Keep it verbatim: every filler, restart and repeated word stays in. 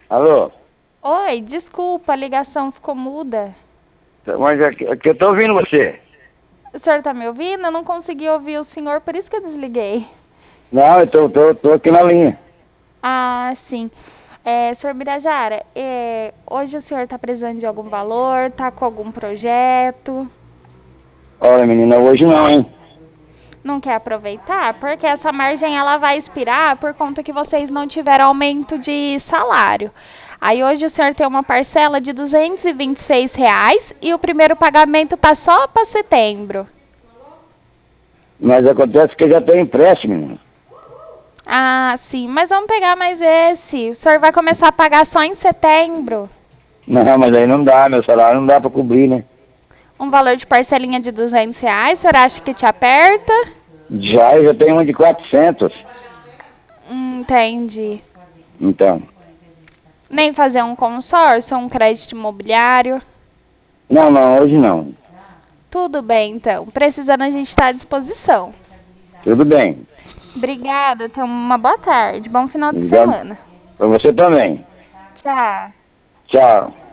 Alô? Oi, desculpa, a ligação ficou muda. Mas aqui, aqui eu tô ouvindo você. O senhor tá me ouvindo? Eu não consegui ouvir o senhor, por isso que eu desliguei. Não, eu tô, tô, tô aqui na linha. Ah, sim. É, senhor Birajara, é, hoje o senhor tá precisando de algum valor? Tá com algum projeto? Olha, menina, hoje não, hein? Não quer aproveitar? Porque essa margem ela vai expirar por conta que vocês não tiveram aumento de salário. Aí hoje o senhor tem uma parcela de duzentos e vinte e seis reais e o primeiro pagamento tá só para setembro. Mas acontece que eu já tenho empréstimo, menina. Ah, sim, mas vamos pegar mais esse. O senhor vai começar a pagar só em setembro. Não, mas aí não dá, meu salário não dá pra cobrir, né? Um valor de parcelinha de duzentos reais, o senhor acha que te aperta? Já, eu já tenho uma de quatrocentos. Hum, entendi. Então. Nem fazer um consórcio, um crédito imobiliário? Não, não, hoje não. Tudo bem, então. Precisando, a gente está à disposição. Tudo bem. Obrigada, tenha uma boa tarde. Bom final de Obrigado. semana. Pra você também. Tchau. Tchau.